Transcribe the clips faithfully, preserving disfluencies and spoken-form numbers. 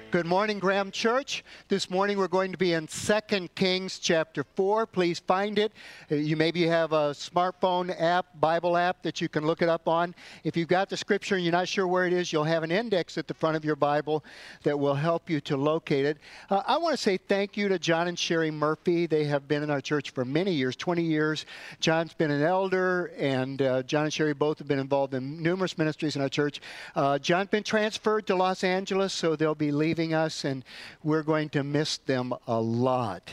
Good morning, Graham Church. This morning we're going to be in Second Kings chapter four. Please find it. You maybe have a smartphone app, Bible app that you can look it up on. If you've got the scripture and you're not sure where it is, you'll have an index at the front of your Bible that will help you to locate it. Uh, I want to say thank you to John and Sherry Murphy. They have been in our church for many years, twenty years. John's been an elder, and uh, John and Sherry both have been involved in numerous ministries in our church. Uh, John's been transferred to Los Angeles, so they'll be leaving us, and we're going to miss them a lot.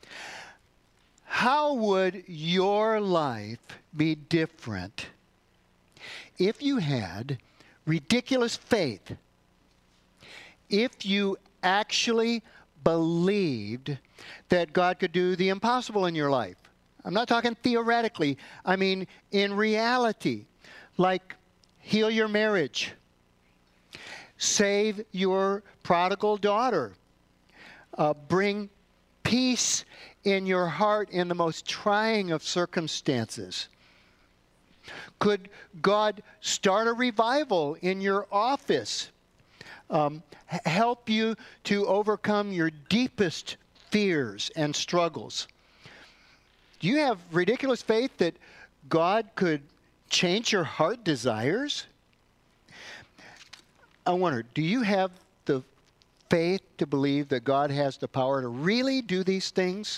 How would your life be different if you had ridiculous faith? If you actually believed that God could do the impossible in your life? I'm not talking theoretically. I mean in reality. Like heal your marriage. Save your prodigal daughter. Uh, bring peace in your heart in the most trying of circumstances. Could God start a revival in your office? Um, help you to overcome your deepest fears and struggles? Do you have ridiculous faith that God could change your heart desires? I wonder, do you have the faith to believe that God has the power to really do these things?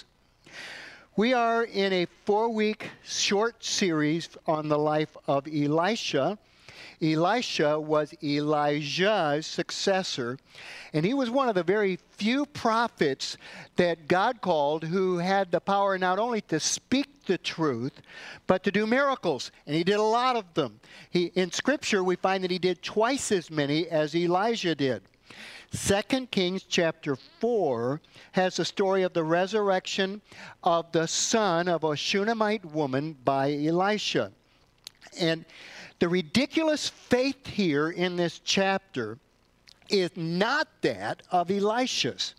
We are in a four-week short series on the life of Elisha. Elisha was Elijah's successor, and he was one of the very few prophets that God called who had the power not only to speak the truth, but to do miracles, and he did a lot of them. He, in Scripture, we find that he did twice as many as Elijah did. Second Kings chapter four has the story of the resurrection of the son of a Shunammite woman by Elisha. And the ridiculous faith here in this chapter is not that of Elisha's.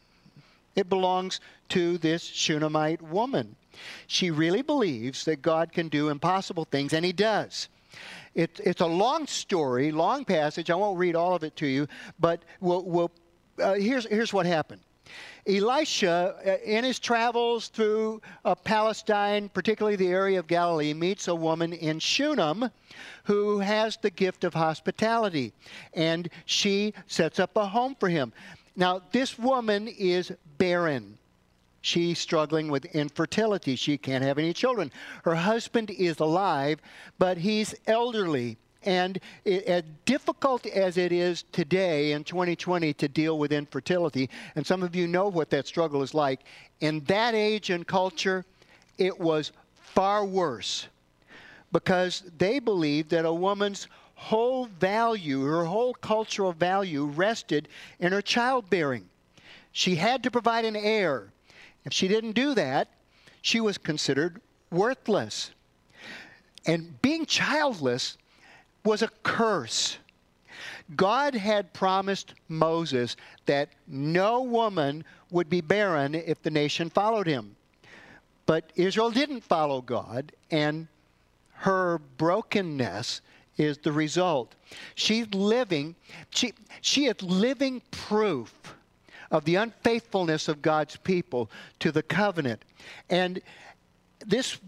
It belongs to this Shunammite woman. She really believes that God can do impossible things, and he does. It, it's a long story, long passage. I won't read all of it to you, but we'll, we'll, uh, here's, here's what happened. Elisha, uh, in his travels through uh, Palestine, particularly the area of Galilee, meets a woman in Shunem who has the gift of hospitality, and she sets up a home for him. Now, this woman is barren. She's struggling with infertility. She can't have any children. Her husband is alive, but he's elderly. And it, as difficult as it is today in twenty twenty to deal with infertility, and some of you know what that struggle is like, in that age and culture, it was far worse, because they believed that a woman's whole value, her whole cultural value, rested in her childbearing. She had to provide an heir. If she didn't do that, she was considered worthless. And being childless was a curse. God had promised Moses that no woman would be barren if the nation followed him. But Israel didn't follow God, and her brokenness is the result. She's living, she, she is living proof of the unfaithfulness of God's people to the covenant. And this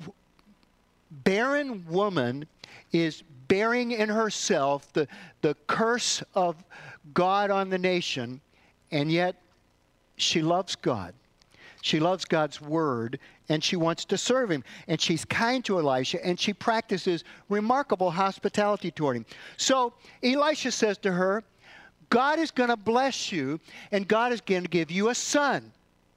barren woman is bearing in herself the, the curse of God on the nation, and yet she loves God. She loves God's word, and she wants to serve him. And she's kind to Elisha, and she practices remarkable hospitality toward him. So Elisha says to her, God is going to bless you, and God is going to give you a son.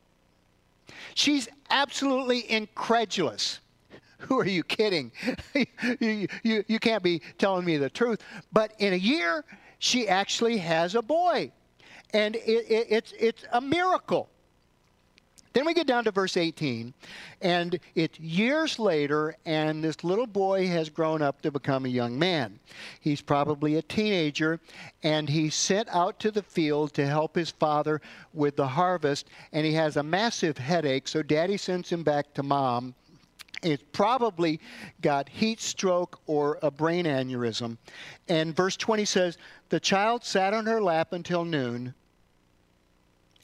She's absolutely incredulous. Who are you kidding? you, you, you can't be telling me the truth. But in a year, she actually has a boy. And it, it, it's, it's a miracle. Then we get down to verse eighteen, and it's years later, and this little boy has grown up to become a young man. He's probably a teenager, and he's sent out to the field to help his father with the harvest, and he has a massive headache, so Daddy sends him back to Mom. It's probably got heat stroke or a brain aneurysm. And verse twenty says, the child sat on her lap until noon,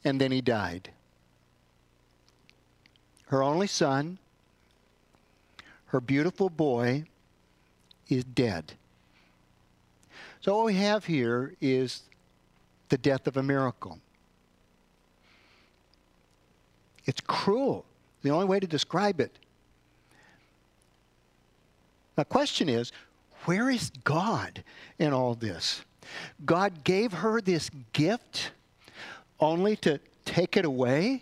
and then he died. Her only son, her beautiful boy, is dead. So what we have here is the death of a miracle. It's cruel. The only way to describe it. The question is, where is God in all this? God gave her this gift only to take it away?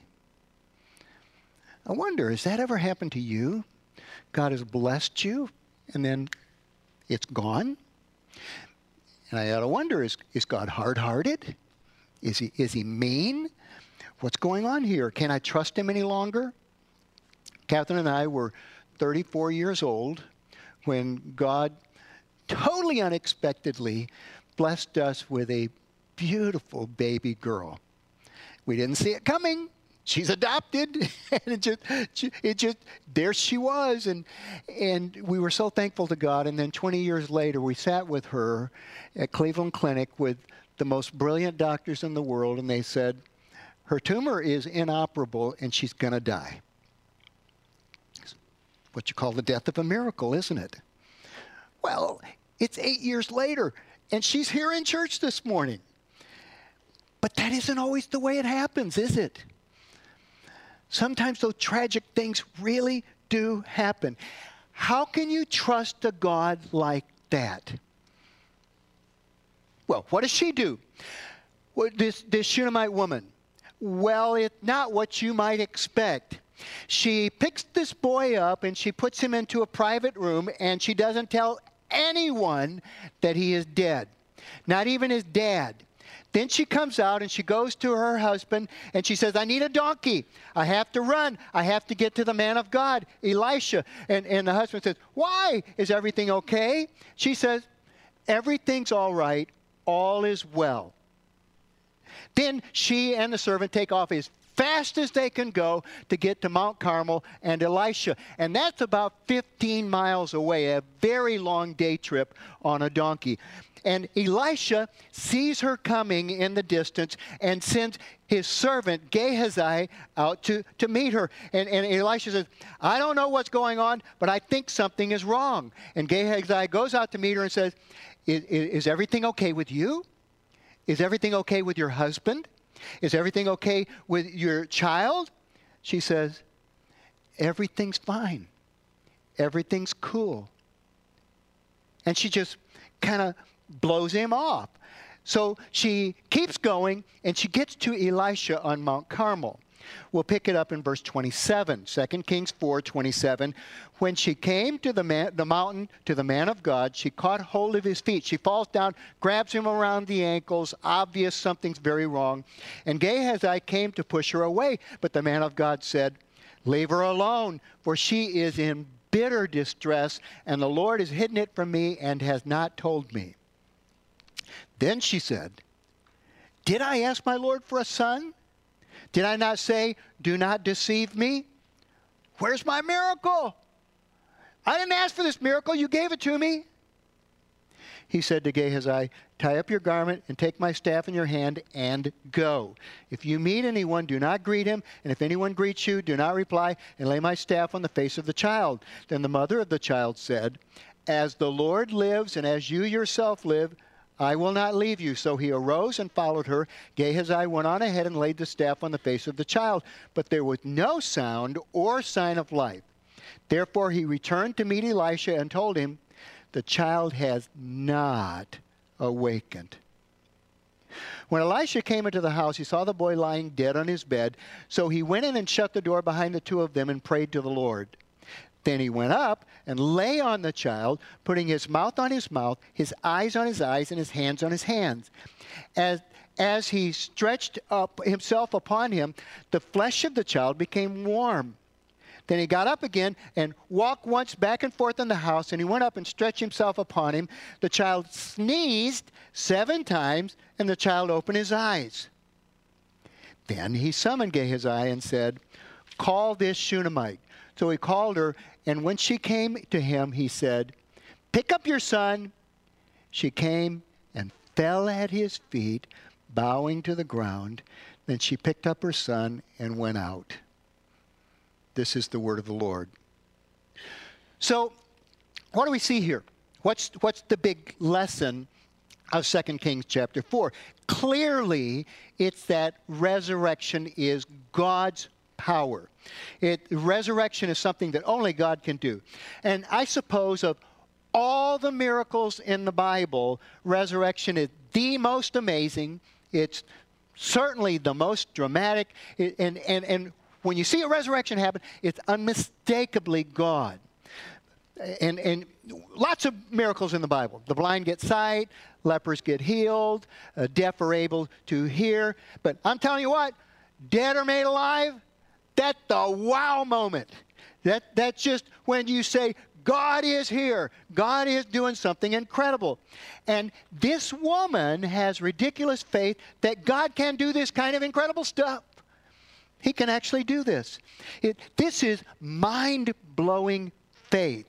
I wonder, has that ever happened to you? God has blessed you, and then it's gone? And I ought to wonder, is, is God hard-hearted? Is he, is he mean? What's going on here? Can I trust him any longer? Catherine and I were thirty-four years old when God totally unexpectedly blessed us with a beautiful baby girl. We didn't see it coming. She's adopted, and it just, it just, there she was, and and we were so thankful to God. And then twenty years later, we sat with her at Cleveland Clinic with the most brilliant doctors in the world, and they said, her tumor is inoperable, and she's going to die. What you call the death of a miracle, isn't it? Well, it's eight years later, and she's here in church this morning. But that isn't always the way it happens, is it? Sometimes those tragic things really do happen. How can you trust a God like that? Well, what does she do? Well, this, this Shunammite woman. Well, it's not what you might expect. She picks this boy up and she puts him into a private room, and she doesn't tell anyone that he is dead, not even his dad. Then she comes out and she goes to her husband and she says, I need a donkey. I have to run. I have to get to the man of God, Elisha. And, and the husband says, why? Is everything okay? She says, everything's all right. All is well. Then she and the servant take off as fast as they can go to get to Mount Carmel and Elisha. And that's about fifteen miles away, a very long day trip on a donkey. And Elisha sees her coming in the distance and sends his servant Gehazi out to, to meet her. And, and Elisha says, I don't know what's going on, but I think something is wrong. And Gehazi goes out to meet her and says, is, is everything okay with you? Is everything okay with your husband? Is everything okay with your child? She says, everything's fine. Everything's cool. And she just kind of blows him off. So she keeps going, and she gets to Elisha on Mount Carmel. We'll pick it up in verse twenty-seven, Second Kings four twenty-seven. When she came to the, man, the mountain, to the man of God, she caught hold of his feet. She falls down, grabs him around the ankles. Obvious something's very wrong. And Gehazi came to push her away. But the man of God said, leave her alone, for she is in bitter distress, and the Lord has hidden it from me and has not told me. Then she said, did I ask my Lord for a son? Did I not say, do not deceive me? Where's my miracle? I didn't ask for this miracle. You gave it to me. He said to Gehazi, tie up your garment and take my staff in your hand and go. If you meet anyone, do not greet him. And if anyone greets you, do not reply, and lay my staff on the face of the child. Then the mother of the child said, as the Lord lives and as you yourself live, I will not leave you. So he arose and followed her. Gehazi went on ahead and laid the staff on the face of the child. But there was no sound or sign of life. Therefore he returned to meet Elisha and told him, the child has not awakened. When Elisha came into the house, he saw the boy lying dead on his bed. So he went in and shut the door behind the two of them and prayed to the Lord. Then he went up and lay on the child, putting his mouth on his mouth, his eyes on his eyes, and his hands on his hands. As, as he stretched up himself upon him, the flesh of the child became warm. Then he got up again and walked once back and forth in the house, and he went up and stretched himself upon him. The child sneezed seven times, and the child opened his eyes. Then he summoned Gehazi and said, call this Shunammite. So he called her, and when she came to him, he said, pick up your son. She came and fell at his feet, bowing to the ground. Then she picked up her son and went out. This is the word of the Lord. So, what do we see here? What's, what's the big lesson of Second Kings chapter four? Clearly, it's that resurrection is God's power. It, resurrection is something that only God can do. And I suppose of all the miracles in the Bible, resurrection is the most amazing. It's certainly the most dramatic. It, and, and, and when you see a resurrection happen, it's unmistakably God. And, and lots of miracles in the Bible. The blind get sight, lepers get healed, uh, deaf are able to hear. But I'm telling you what, dead are made alive, that's the wow moment. That, that's just when you say, God is here. God is doing something incredible. And this woman has ridiculous faith that God can do this kind of incredible stuff. He can actually do this. It, this is mind-blowing faith.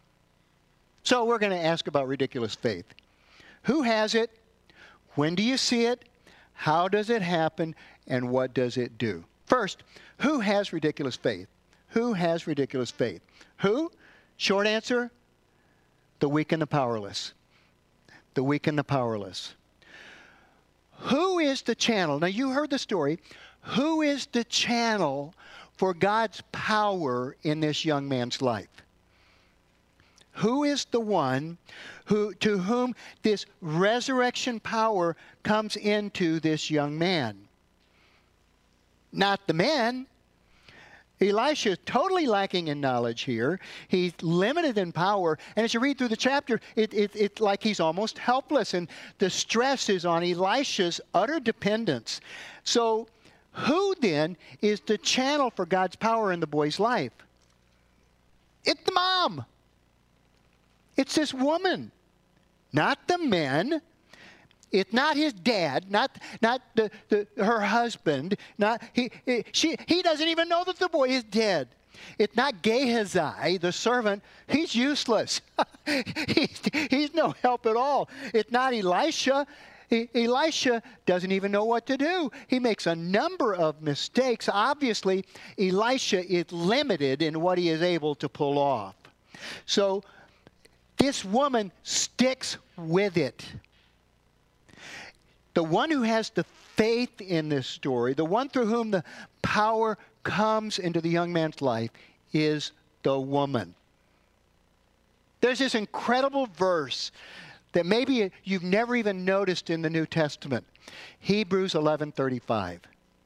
So we're going to ask about ridiculous faith. Who has it? When do you see it? How does it happen? And what does it do? First, who has ridiculous faith? Who has ridiculous faith? Who? Short answer, the weak and the powerless. The weak and the powerless. Who is the channel? Now you heard the story. Who is the channel for God's power in this young man's life? Who is the one who, to whom this resurrection power comes into this young man? Not the man. Elisha is totally lacking in knowledge here. He's limited in power. And as you read through the chapter, it, it, it's like he's almost helpless. And the stress is on Elisha's utter dependence. So who then is the channel for God's power in the boy's life? It's the mom. It's this woman, not the men. It's not his dad, not not the, the her husband. Not he, he she he doesn't even know that the boy is dead. It's not Gehazi, the servant. He's useless. he's, he's no help at all. It's not Elisha. E- Elisha doesn't even know what to do. He makes a number of mistakes. Obviously, Elisha is limited in what he is able to pull off. So this woman sticks with it. The one who has the faith in this story, the one through whom the power comes into the young man's life, is the woman. There's this incredible verse that maybe you've never even noticed in the New Testament. Hebrews eleven thirty-five.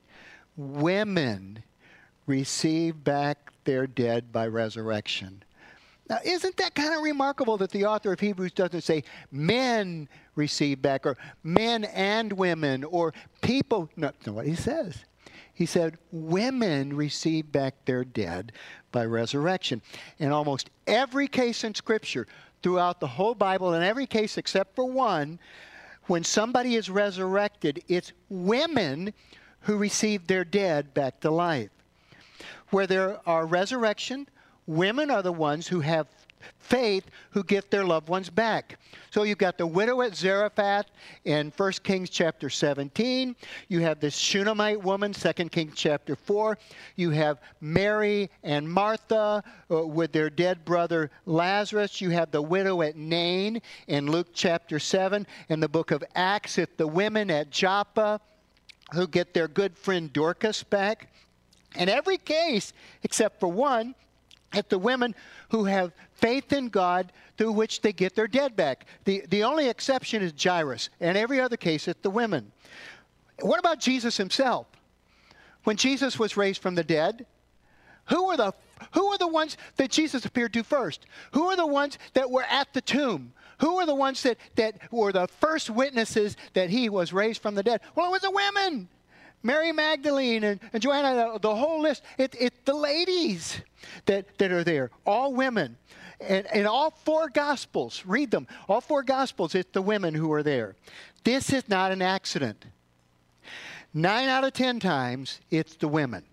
Women receive back their dead by resurrection. Now, isn't that kind of remarkable that the author of Hebrews doesn't say men receive back, or men and women, or people? No, that's not what he says. He said women receive back their dead by resurrection. In almost every case in Scripture, throughout the whole Bible, in every case except for one, when somebody is resurrected, it's women who receive their dead back to life. Where there are resurrection, women are the ones who have faith who get their loved ones back. So you've got the widow at Zarephath in First Kings chapter seventeen. You have this Shunammite woman, Second Kings chapter four. You have Mary and Martha uh, with their dead brother Lazarus. You have the widow at Nain in Luke chapter seven. In the book of Acts, it's the women at Joppa who get their good friend Dorcas back. In every case, except for one, it's the women who have faith in God through which they get their dead back. The, the only exception is Jairus. In every other case, it's the women. What about Jesus himself? When Jesus was raised from the dead, who were the, who were the ones that Jesus appeared to first? Who are the ones that were at the tomb? Who are the ones that, that were the first witnesses that he was raised from the dead? Well, it was the women. Mary Magdalene and, and Joanna, the whole list. It's it, the ladies that, that are there, all women. And in all four Gospels, read them, all four Gospels, it's the women who are there. This is not an accident. Nine out of ten times, it's the women.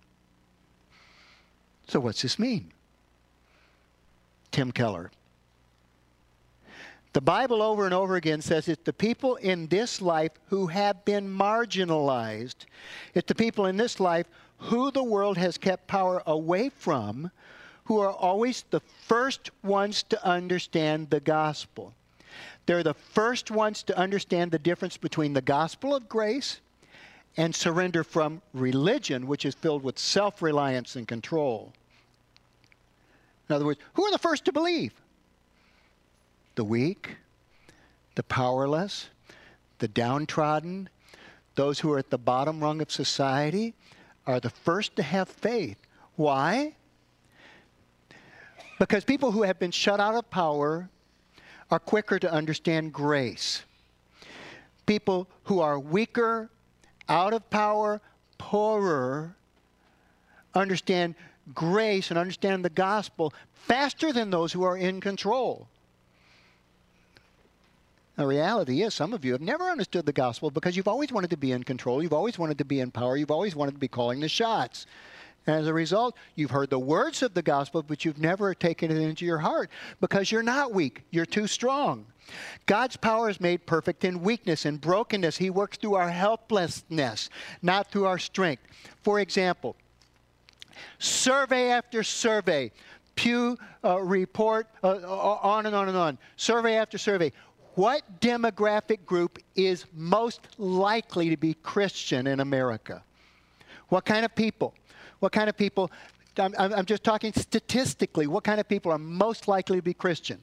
So what's this mean? Tim Keller. The Bible over and over again says it's the people in this life who have been marginalized. It's the people in this life who the world has kept power away from, who are always the first ones to understand the gospel. They're the first ones to understand the difference between the gospel of grace and surrender from religion, which is filled with self-reliance and control. In other words, who are the first to believe? The weak, the powerless, the downtrodden, those who are at the bottom rung of society are the first to have faith. Why? Because people who have been shut out of power are quicker to understand grace. People who are weaker, out of power, poorer, understand grace and understand the gospel faster than those who are in control. The reality is some of you have never understood the gospel because you've always wanted to be in control. You've always wanted to be in power. You've always wanted to be calling the shots. And as a result, you've heard the words of the gospel, but you've never taken it into your heart because you're not weak. You're too strong. God's power is made perfect in weakness and brokenness. He works through our helplessness, not through our strength. For example, survey after survey, Pew uh, report, uh, on and on and on, survey after survey. What demographic group is most likely to be Christian in America? What kind of people? What kind of people, I'm, I'm just talking statistically, what kind of people are most likely to be Christian?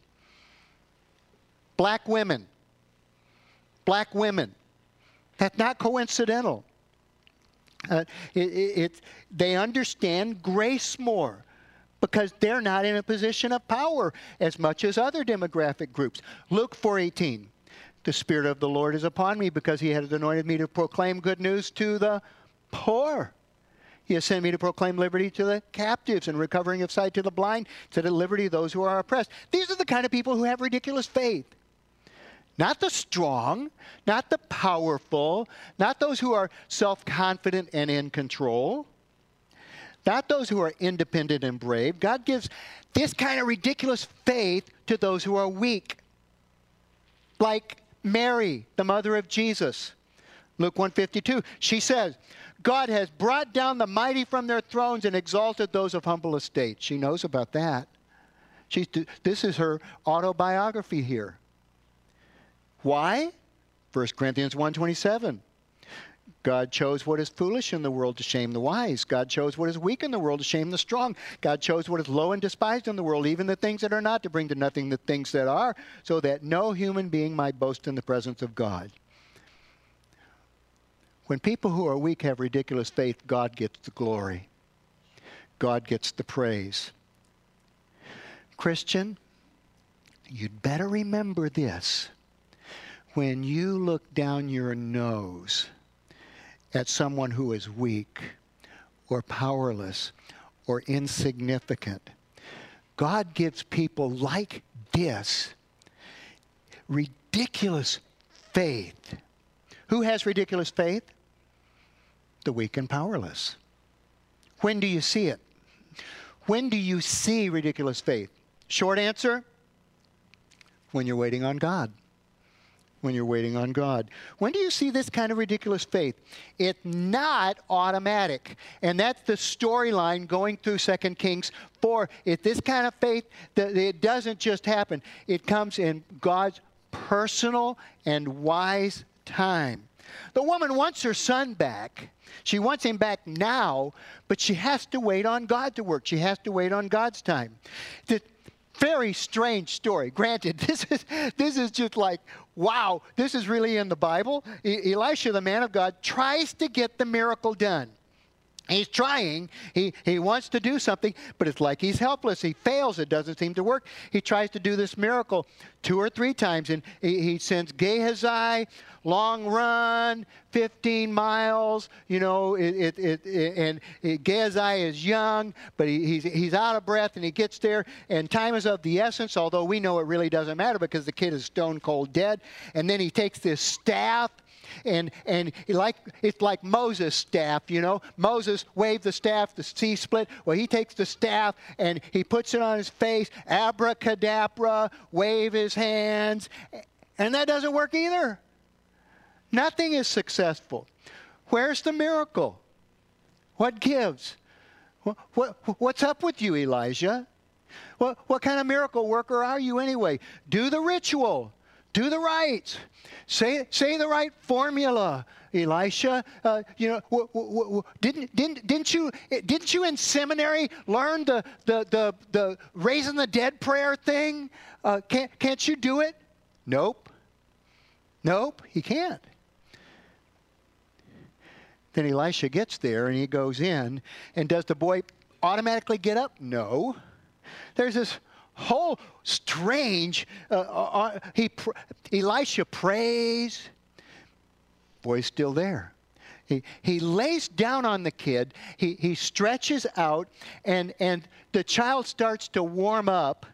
Black women. Black women. That's not coincidental. Uh, it, it, it, they understand grace more because they're not in a position of power as much as other demographic groups. Luke four eighteen. The Spirit of the Lord is upon me because he has anointed me to proclaim good news to the poor. He has sent me to proclaim liberty to the captives and recovering of sight to the blind, to the liberty of those who are oppressed. These are the kind of people who have ridiculous faith. Not the strong, not the powerful, not those who are self-confident and in control, not those who are independent and brave. God gives this kind of ridiculous faith to those who are weak. Like Mary, the mother of Jesus. Luke one fifty-two, she says, God has brought down the mighty from their thrones and exalted those of humble estate. She knows about that. She's, this is her autobiography here. Why? First Corinthians one twenty-seven. God chose what is foolish in the world to shame the wise. God chose what is weak in the world to shame the strong. God chose what is low and despised in the world, even the things that are not, to bring to nothing the things that are, so that no human being might boast in the presence of God. When people who are weak have ridiculous faith, God gets the glory. God gets the praise. Christian, you'd better remember this. When you look down your nose at someone who is weak or powerless or insignificant, God gives people like this ridiculous faith. Who has ridiculous faith? The weak and powerless. When do you see it? When do you see ridiculous faith? Short answer, when you're waiting on God. When you're waiting on God. When do you see this kind of ridiculous faith? It's not automatic. And that's the storyline going through Second Kings four. It's this kind of faith that it doesn't just happen. It comes in God's personal and wise time. The woman wants her son back. She wants him back now, but she has to wait on God to work. She has to wait on God's time. The very strange story. Granted, this is, this is just like, wow, this is really in the Bible. E- Elisha, the man of God, tries to get the miracle done. He's trying. He, he wants to do something, but it's like he's helpless. He fails. It doesn't seem to work. He tries to do this miracle two or three times, and he, he sends Gehazi, long run, fifteen miles, you know, it, it, it, it, and it, Gehazi is young, but he, he's, he's out of breath, and he gets there, and time is of the essence, although we know it really doesn't matter because the kid is stone cold dead. And then he takes this staff, And and like it's like Moses' staff, you know. Moses waved the staff, the sea split. Well, he takes the staff and he puts it on his face, abracadabra, wave his hands, and that doesn't work either. Nothing is successful. Where's the miracle? What gives? What, what, what's up with you, Elijah? What, what kind of miracle worker are you anyway? Do the ritual. Do the rites. Say, say the right formula, Elisha. Uh, you know, w- w- w- didn't, didn't, didn't, you, didn't you in seminary learn the, the, the, the raising the dead prayer thing? Uh, can't, can't you do it? Nope. Nope, he can't. Then Elisha gets there and he goes in, and does the boy automatically get up? No. There's this whole strange, uh, uh, he, pr- Elisha prays. Boy's still there. He, he lays down on the kid. He, he stretches out, and, and the child starts to warm up,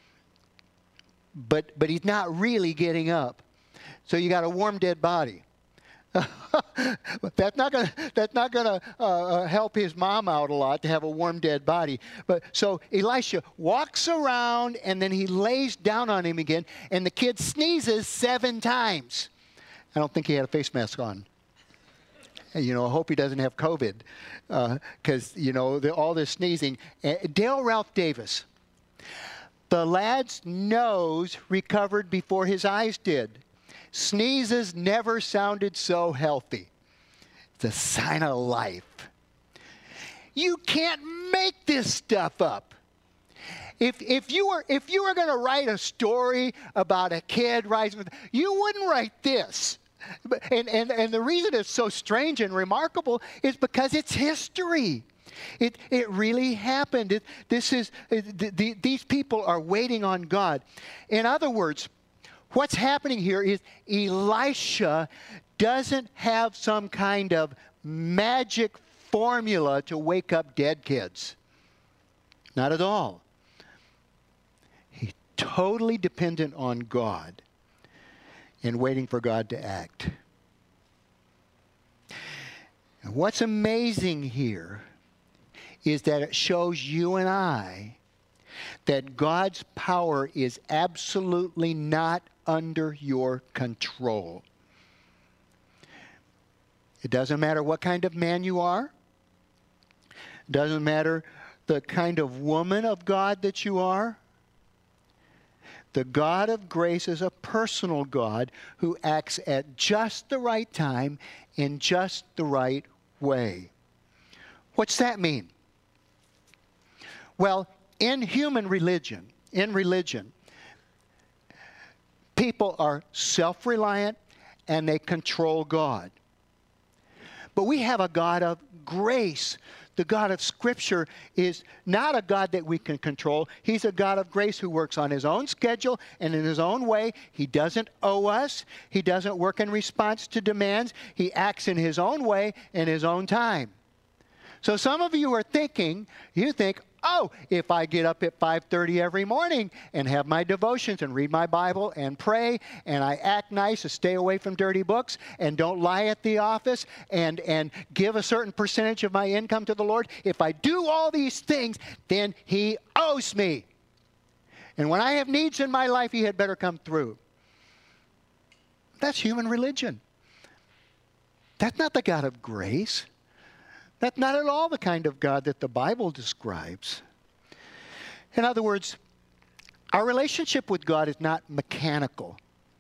but, but he's not really getting up. So you got a warm, dead body. that's not gonna that's not gonna uh, help his mom out a lot to have a warm dead body. But so Elisha walks around and then he lays down on him again, and the kid sneezes seven times. I don't think he had a face mask on. You know, I hope he doesn't have COVID, because uh, you know the, all this sneezing. Uh, Dale Ralph Davis. The lad's nose recovered before his eyes did. Sneezes never sounded so healthy. It's a sign of life. You can't make this stuff up. If, if you were, if you were going to write a story about a kid rising, you wouldn't write this. And, and, and the reason it's so strange and remarkable is because it's history. It, it really happened. It, this is, it, the, the, these people are waiting on God. In other words, what's happening here is Elisha doesn't have some kind of magic formula to wake up dead kids. Not at all. He's totally dependent on God and waiting for God to act. And what's amazing here is that it shows you and I that God's power is absolutely not under your control. It doesn't matter what kind of man you are. It doesn't matter the kind of woman of God that you are. The God of grace is a personal God who acts at just the right time in just the right way. What's that mean? Well, in human religion, in religion, people are self-reliant and they control God. But we have a God of grace. The God of Scripture is not a God that we can control. He's a God of grace who works on his own schedule and in his own way. He doesn't owe us. He doesn't work in response to demands. He acts in his own way in his own time. So some of you are thinking, you think, oh, if I get up at five thirty every morning and have my devotions and read my Bible and pray, and I act nice and stay away from dirty books and don't lie at the office and, and give a certain percentage of my income to the Lord, if I do all these things, then he owes me. And when I have needs in my life, he had better come through. That's human religion. That's not the God of grace. That's not at all the kind of God that the Bible describes. In other words, our relationship with God is not mechanical.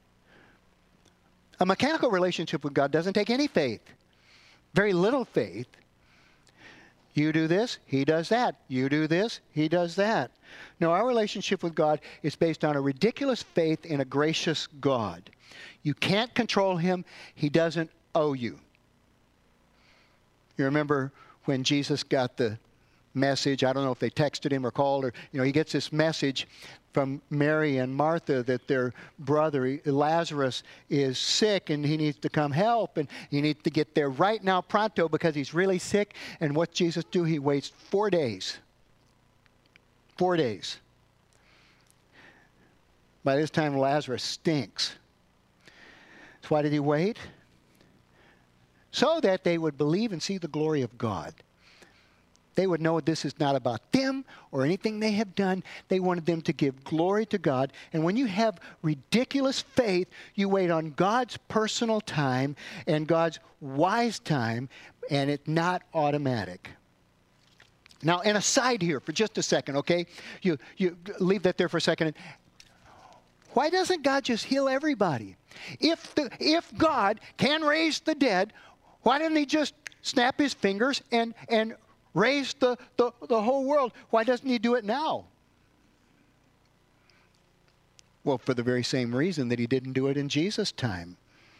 A mechanical relationship with God doesn't take any faith, very little faith. You do this, he does that. You do this, he does that. No, our relationship with God is based on a ridiculous faith in a gracious God. You can't control him. He doesn't owe you. You remember when Jesus got the message, I don't know if they texted him or called, or, you know, he gets this message from Mary and Martha that their brother Lazarus is sick and he needs to come help, and he needs to get there right now pronto because he's really sick. And what Jesus do? He waits four days. Four days. By this time, Lazarus stinks. So why did he wait? so that they would believe and see the glory of God. They would know this is not about them or anything they have done. They wanted them to give glory to God. And when you have ridiculous faith, you wait on God's personal time and God's wise time, and it's not automatic. Now, an aside here for just a second, okay? You, you leave that there for a second. Why doesn't God just heal everybody? If, the, if God can raise the dead, why didn't he just snap his fingers and, and raise the, the, the whole world? Why doesn't he do it now? Well, for the very same reason that he didn't do it in Jesus' time.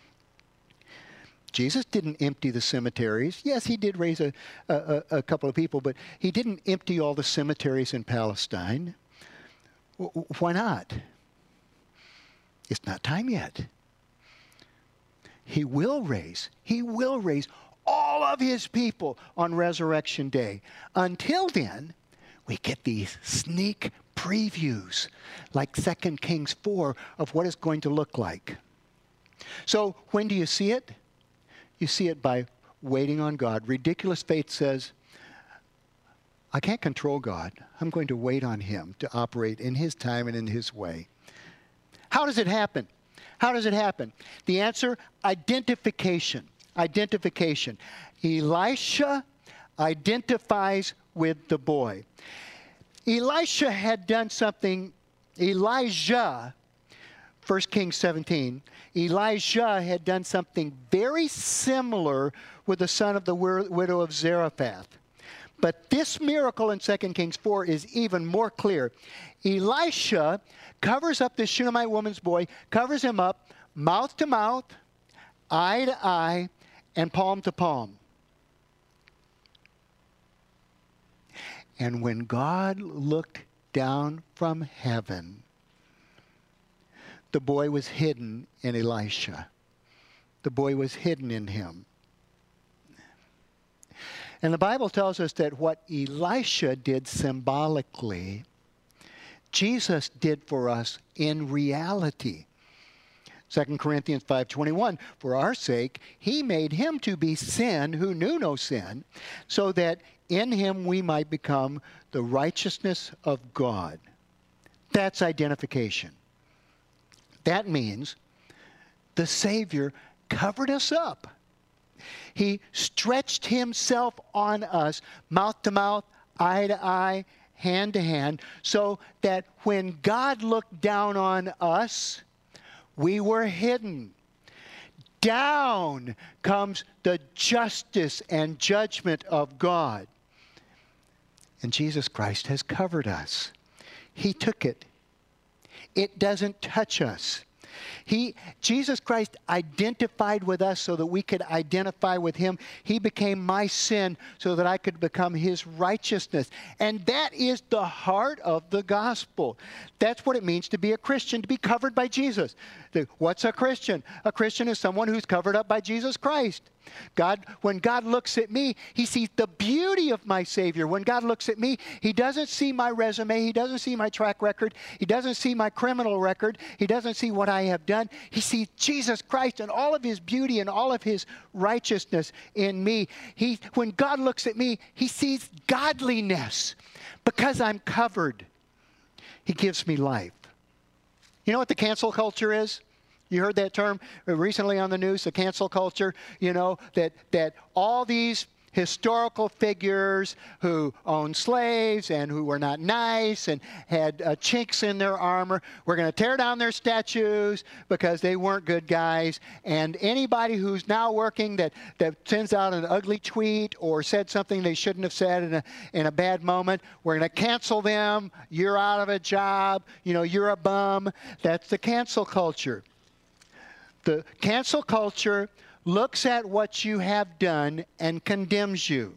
Jesus didn't empty the cemeteries. Yes, he did raise a, a, a couple of people, but he didn't empty all the cemeteries in Palestine. W- why not? It's not time yet. He will raise, he will raise all of his people on Resurrection Day. Until then, we get these sneak previews, like Second Kings four, of what it's going to look like. So when do you see it? You see it by waiting on God. Ridiculous faith says, I can't control God. I'm going to wait on him to operate in his time and in his way. How does it happen? How does it happen? The answer, identification. Identification. Elisha identifies with the boy. Elisha had done something, Elijah, First Kings seventeen, Elijah had done something very similar with the son of the widow of Zarephath. But this miracle in Second Kings four is even more clear. Elisha covers up this Shunammite woman's boy, covers him up, mouth to mouth, eye to eye, and palm to palm. And when God looked down from heaven, the boy was hidden in Elisha. The boy was hidden in him. And the Bible tells us that what Elisha did symbolically, Jesus did for us in reality. Second Corinthians five twenty-one, for our sake, he made him to be sin who knew no sin, so that in him we might become the righteousness of God. That's identification. That means the Savior covered us up. He stretched himself on us, mouth to mouth, eye to eye, hand to hand, so that when God looked down on us, we were hidden. Down comes the justice and judgment of God. And Jesus Christ has covered us. He took it. It doesn't touch us. He, Jesus Christ identified with us so that we could identify with him. He became my sin so that I could become his righteousness. And that is the heart of the gospel. That's what it means to be a Christian, to be covered by Jesus. What's a Christian? A Christian is someone who's covered up by Jesus Christ. God, when God looks at me, he sees the beauty of my Savior. When God looks at me, he doesn't see my resume. He doesn't see my track record. He doesn't see my criminal record. He doesn't see what I have done. He sees Jesus Christ and all of his beauty and all of his righteousness in me. He, when God looks at me, he sees godliness because I'm covered. He gives me life. You know what the cancel culture is? You heard that term recently on the news, the cancel culture, you know, that, that all these historical figures who owned slaves and who were not nice and had uh, chinks in their armor, we're going to tear down their statues because they weren't good guys. And anybody who's now working that, that sends out an ugly tweet or said something they shouldn't have said in a, in a bad moment, we're going to cancel them. You're out of a job. You know, you're a bum. That's the cancel culture. The cancel culture looks at what you have done and condemns you.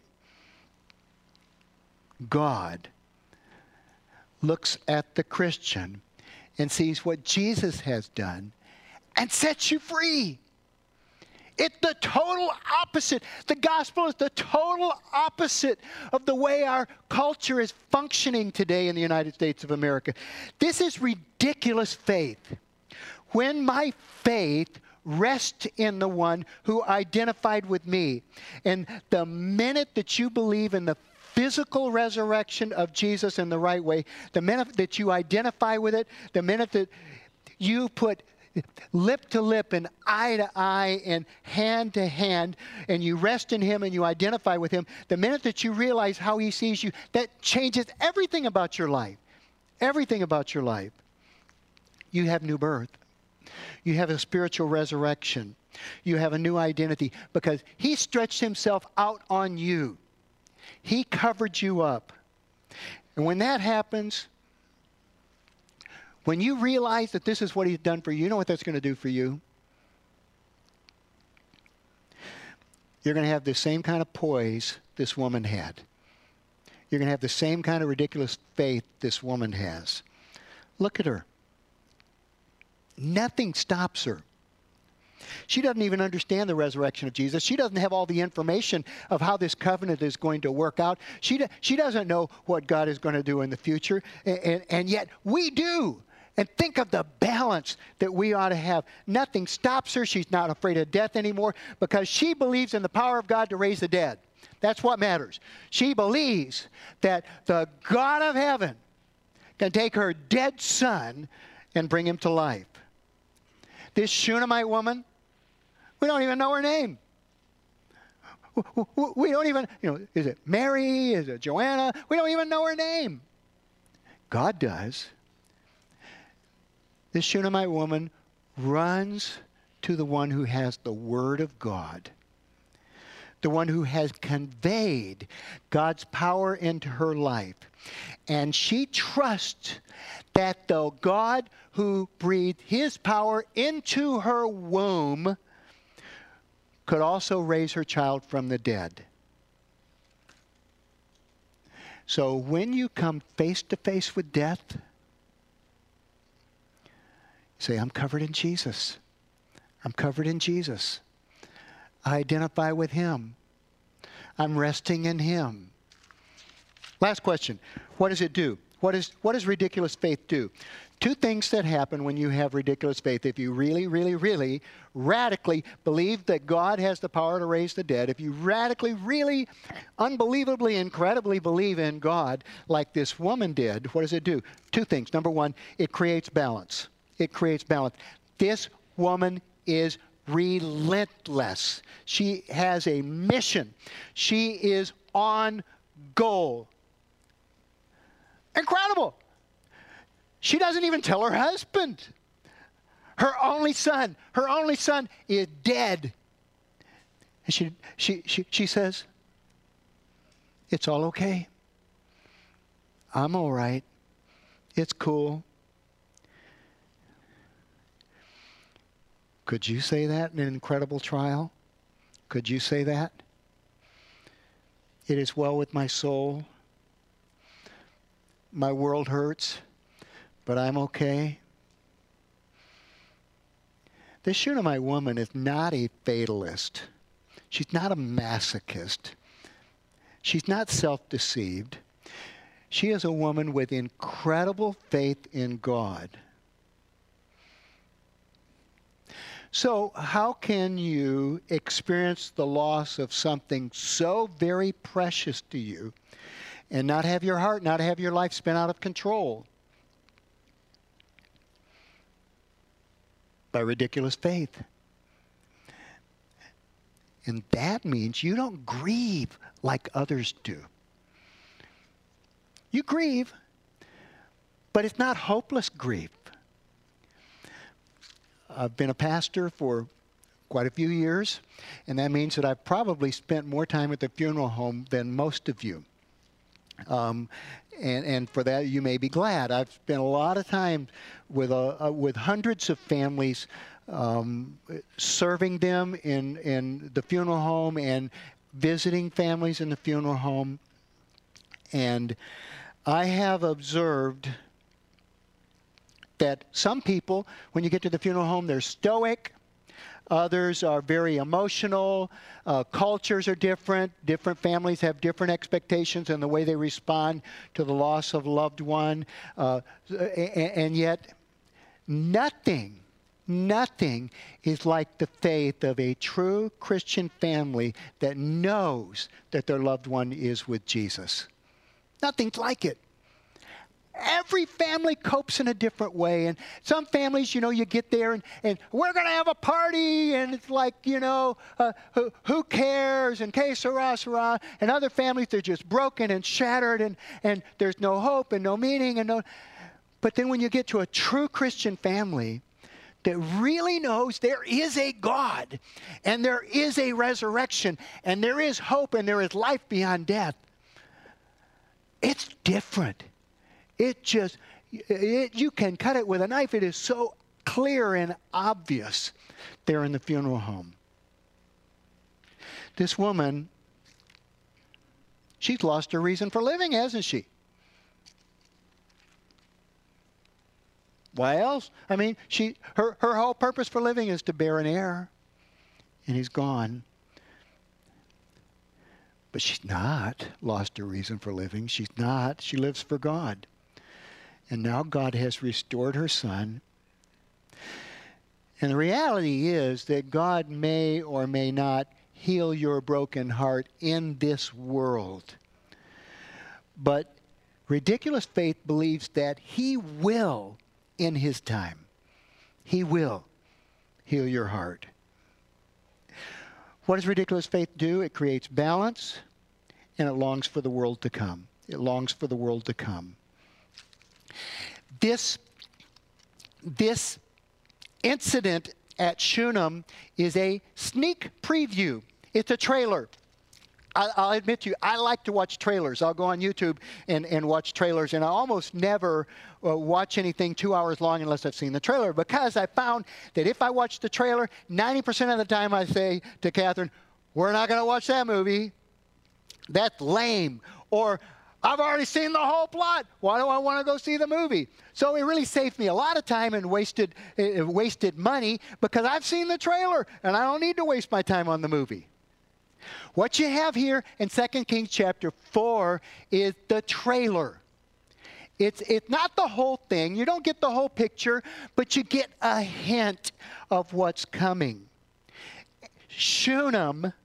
God looks at the Christian and sees what Jesus has done and sets you free. It's the total opposite. The gospel is the total opposite of the way our culture is functioning today in the United States of America. This is ridiculous faith. When my faith rest in the one who identified with me. And the minute that you believe in the physical resurrection of Jesus in the right way, the minute that you identify with it, the minute that you put lip to lip and eye to eye and hand to hand, and you rest in him and you identify with him, the minute that you realize how he sees you, that changes everything about your life. Everything about your life. You have new birth. You have a spiritual resurrection. You have a new identity because he stretched himself out on you. He covered you up. And when that happens, when you realize that this is what he's done for you, you know what that's going to do for you? You're going to have the same kind of poise this woman had. You're going to have the same kind of ridiculous faith this woman has. Look at her. Nothing stops her. She doesn't even understand the resurrection of Jesus. She doesn't have all the information of how this covenant is going to work out. She, do, she doesn't know what God is going to do in the future. And, and, and yet we do. And think of the balance that we ought to have. Nothing stops her. She's not afraid of death anymore because she believes in the power of God to raise the dead. That's what matters. She believes that the God of heaven can take her dead son and bring him to life. This Shunammite woman, we don't even know her name. We don't even, you know, is it Mary? Is it Joanna? We don't even know her name. God does. This Shunammite woman runs to the one who has the Word of God, the one who has conveyed God's power into her life. And she trusts that the God who breathed his power into her womb could also raise her child from the dead. So when you come face to face with death, say, I'm covered in Jesus. I'm covered in Jesus. I identify with him. I'm resting in him. Last question. What does it do? What, is, what does ridiculous faith do? Two things that happen when you have ridiculous faith. If you really, really, really radically believe that God has the power to raise the dead, if you radically, really, unbelievably, incredibly believe in God like this woman did, what does it do? Two things. Number one, it creates balance. It creates balance. This woman is relentless. She has a mission. She is on goal. Incredible. She doesn't even tell her husband. Her only son, her only son is dead. And she, she, she, she says, it's all okay. I'm all right. It's cool. Could you say that in an incredible trial? Could you say that? It is well with my soul. My world hurts, but I'm okay. This Shunammite woman is not a fatalist. She's not a masochist. She's not self-deceived. She is a woman with incredible faith in God. So how can you experience the loss of something so very precious to you and not have your heart, not have your life spin out of control? By ridiculous faith. And that means you don't grieve like others do. You grieve, but it's not hopeless grief. I've been a pastor for quite a few years, and that means that I've probably spent more time at the funeral home than most of you. Um, and, and for that, you may be glad. I've spent a lot of time with, a, uh, with hundreds of families, um, serving them in, in the funeral home and visiting families in the funeral home. And I have observed that some people, when you get to the funeral home, they're stoic. Others are very emotional. Uh, cultures are different. Different families have different expectations in the way they respond to the loss of a loved one. Uh, and, and yet, nothing Nothing is like the faith of a true Christian family that knows that their loved one is with Jesus. Nothing's like it. Every family copes in a different way. And some families, you know, you get there and, and we're going to have a party. And it's like, you know, uh, who, who cares? And que sera, sera. And other families, they're just broken and shattered. And, and there's no hope and no meaning. and no. But then when you get to a true Christian family that really knows there is a God. And there is a resurrection. And there is hope. And there is life beyond death. It's different. It just, it, you can cut it with a knife. It is so clear and obvious there in the funeral home. This woman, she's lost her reason for living, hasn't she? Why else? I mean, she, her, her whole purpose for living is to bear an heir. And he's gone. But she's not lost her reason for living. She's not. She lives for God. And now God has restored her son. And the reality is that God may or may not heal your broken heart in this world. But ridiculous faith believes that he will in his time. He will heal your heart. What does ridiculous faith do? It creates balance, and it longs for the world to come. It longs for the world to come. This, this incident at Shunem is a sneak preview. It's a trailer. I, I'll admit to you, I like to watch trailers. I'll go on YouTube and, and watch trailers, and I almost never uh, watch anything two hours long unless I've seen the trailer, because I found that if I watch the trailer, ninety percent of the time I say to Catherine, we're not going to watch that movie. That's lame. Or, I've already seen the whole plot. Why do I want to go see the movie? So it really saved me a lot of time and wasted, uh, wasted money, because I've seen the trailer, and I don't need to waste my time on the movie. What you have here in Second Kings chapter four is the trailer. It's, it's not the whole thing. You don't get the whole picture, but you get a hint of what's coming. Shunem,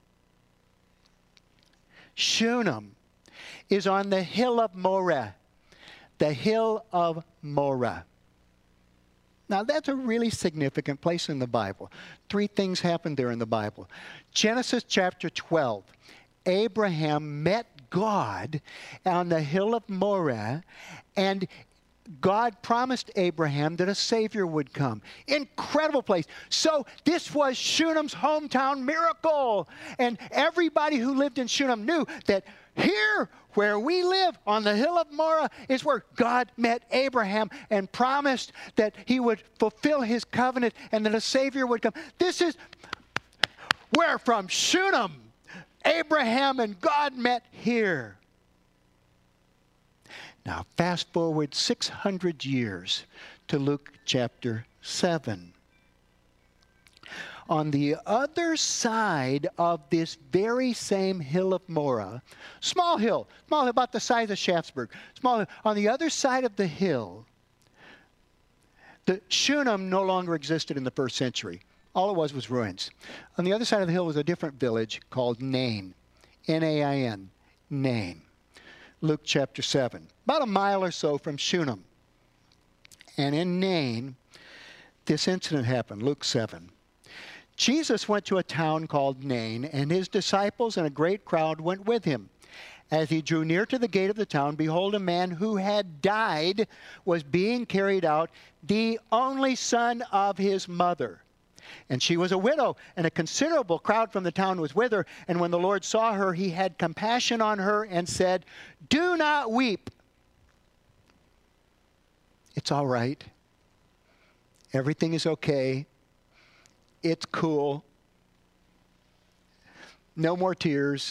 Shunem is on the hill of Moreh, the hill of Moreh. Now, that's a really significant place in the Bible. Three things happened there in the Bible. Genesis chapter twelve, Abraham met God on the hill of Moreh, and God promised Abraham that a Savior would come. Incredible place. So this was Shunem's hometown miracle. And everybody who lived in Shunem knew that here, where we live on the hill of Moreh, is where God met Abraham and promised that he would fulfill his covenant and that a Savior would come. This is where from Shunem, Abraham and God met here. Now, fast forward six hundred years to Luke chapter seven. On the other side of this very same hill of Moreh, small hill, small hill about the size of Shaftesbury, small hill, on the other side of the hill, the Shunem no longer existed in the first century. All it was was ruins. On the other side of the hill was a different village called Nain, N A I N, Nain. Luke chapter seven, about a mile or so from Shunem. And in Nain, this incident happened, Luke seven. Jesus went to a town called Nain, and his disciples and a great crowd went with him. As he drew near to the gate of the town, behold, a man who had died was being carried out, the only son of his mother. And she was a widow, and a considerable crowd from the town was with her. And when the Lord saw her, he had compassion on her and said, "Do not weep." It's all right. Everything is okay. It's cool. No more tears.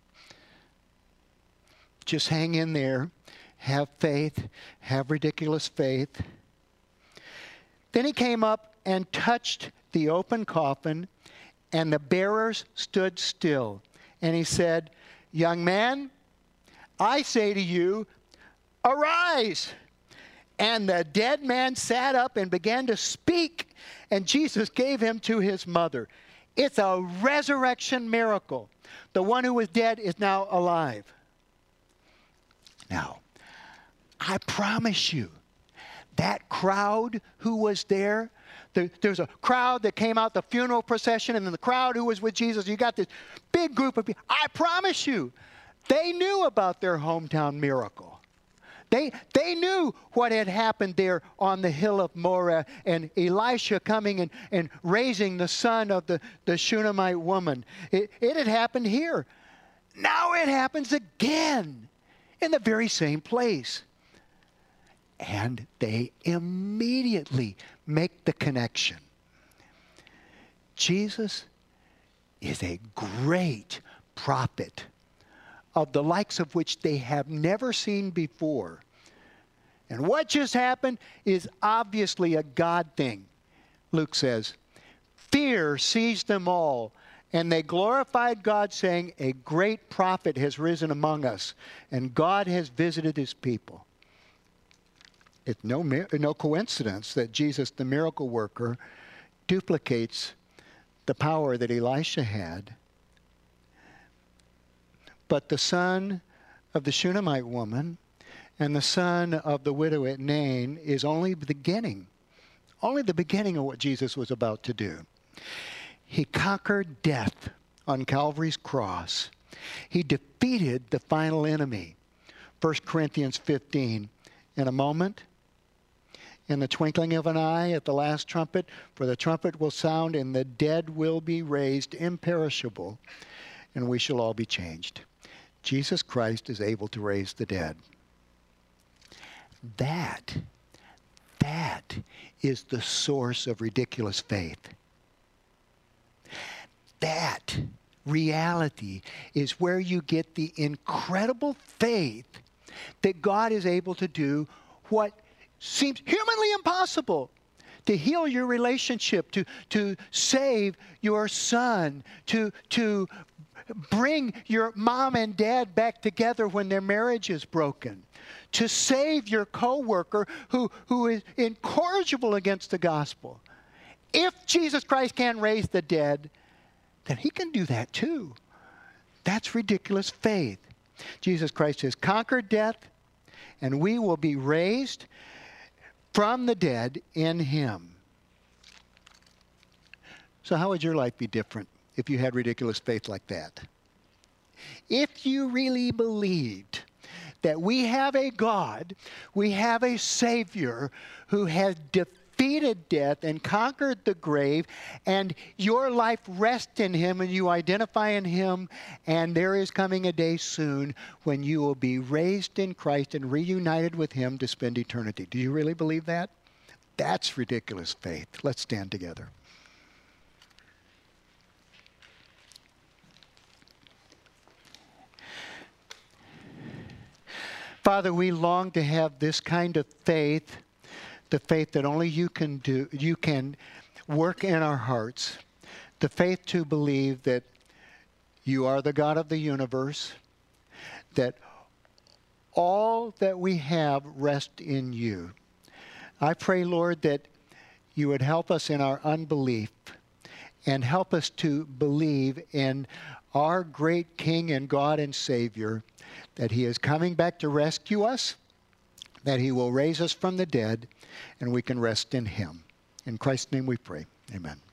Just hang in there. Have faith. Have ridiculous faith. Then he came up and touched the open coffin, and the bearers stood still. And he said, "Young man, I say to you, arise." And the dead man sat up and began to speak, and Jesus gave him to his mother. It's a resurrection miracle. The one who was dead is now alive. Now, I promise you, that crowd who was there, there, there's a crowd that came out the funeral procession, and then the crowd who was with Jesus. You got this big group of people. I promise you, they knew about their hometown miracle. They, they knew what had happened there on the hill of Moreh, and Elisha coming and, and raising the son of the, the Shunammite woman. It, it had happened here. Now it happens again in the very same place. And they immediately make the connection. Jesus is a great prophet, of the likes of which they have never seen before. And what just happened is obviously a God thing. Luke says, fear seized them all, and they glorified God, saying, a great prophet has risen among us, and God has visited his people. It's no, no coincidence that Jesus, the miracle worker, duplicates the power that Elisha had. But the son of the Shunammite woman and the son of the widow at Nain is only the beginning, only the beginning of what Jesus was about to do. He conquered death on Calvary's cross. He defeated the final enemy. First Corinthians fifteen, in a moment, in the twinkling of an eye, at the last trumpet, for the trumpet will sound, and the dead will be raised imperishable, and we shall all be changed. Jesus Christ is able to raise the dead. That, that is the source of ridiculous faith. That reality is where you get the incredible faith that God is able to do what seems humanly impossible. To heal your relationship, to, to save your son, to, to bring your mom and dad back together when their marriage is broken, to save your coworker who, who is incorrigible against the gospel. If Jesus Christ can raise the dead, then he can do that too. That's ridiculous faith. Jesus Christ has conquered death, and we will be raised from the dead in him. So how would your life be different if you had ridiculous faith like that? If you really believed that we have a God, we have a Savior who has defeated death and conquered the grave, and your life rests in him and you identify in him, and there is coming a day soon when you will be raised in Christ and reunited with him to spend eternity. Do you really believe that? That's ridiculous faith. Let's stand together. Father, we long to have this kind of faith, the faith that only you can do, you can work in our hearts, the faith to believe that you are the God of the universe, that all that we have rests in you. I pray, Lord, that you would help us in our unbelief and help us to believe in our great King and God and Savior, that he is coming back to rescue us, that he will raise us from the dead, and we can rest in him. In Christ's name we pray. Amen.